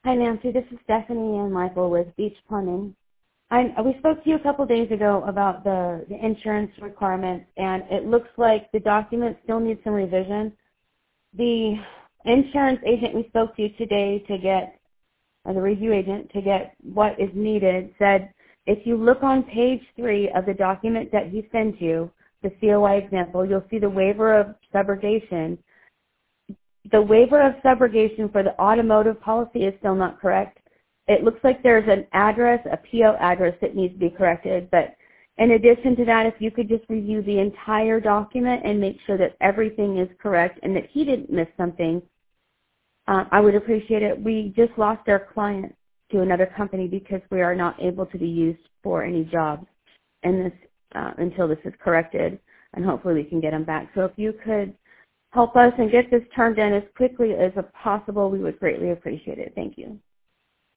Hi, Nancy. This is Stephanie and Michael with Beach Plumbing. We spoke to you a couple days ago about the insurance requirements, and it looks like the document still needs some revision. The insurance agent we spoke to today to get, or the review agent to get what is needed, said if you look on page 3 of the document that he sent you, the COI example, you'll see the waiver of subrogation. The waiver of subrogation for the automotive policy is still not correct. It looks like there's an address, a PO address that needs to be corrected, but in addition to that, if you could just review the entire document and make sure that everything is correct and that he didn't miss something, I would appreciate it. We just lost our client to another company because we are not able to be used for any jobs in this, until this is corrected, and hopefully we can get them back. So if you could help us and get this turned in as quickly as possible, we would greatly appreciate it. Thank you.